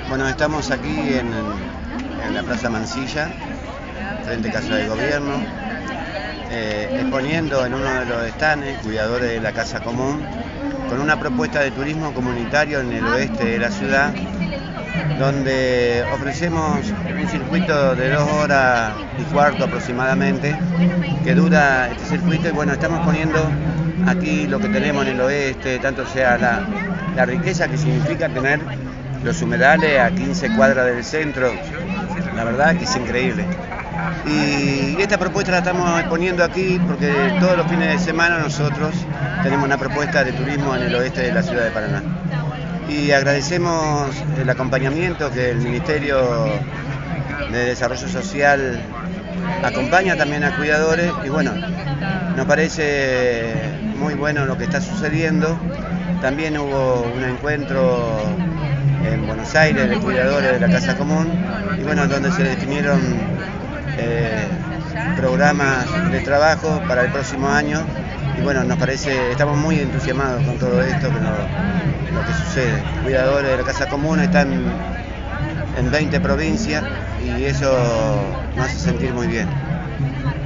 Bueno, estamos aquí en la Plaza Mansilla, frente a Casa de Gobierno, exponiendo en uno de los stands, cuidadores de la Casa Común, con una propuesta de turismo comunitario en el oeste de la ciudad, donde ofrecemos un circuito de 2 horas y cuarto aproximadamente, que dura este circuito, y bueno, estamos poniendo aquí lo que tenemos en el oeste, tanto sea la riqueza que significa tener los humedales a 15 cuadras del centro, la verdad que es increíble. Y esta propuesta la estamos exponiendo aquí porque todos los fines de semana nosotros tenemos una propuesta de turismo en el oeste de la ciudad de Paraná. Y agradecemos el acompañamiento que el Ministerio de Desarrollo Social acompaña también a cuidadores, y bueno, nos parece muy bueno lo que está sucediendo. También hubo un encuentro en Buenos Aires de cuidadores de la Casa Común, y bueno, donde se definieron programas de trabajo para el próximo año, y bueno, nos parece, estamos muy entusiasmados con todo esto, lo que sucede. Cuidadores de la Casa Común están en 20 provincias y eso nos hace sentir muy bien.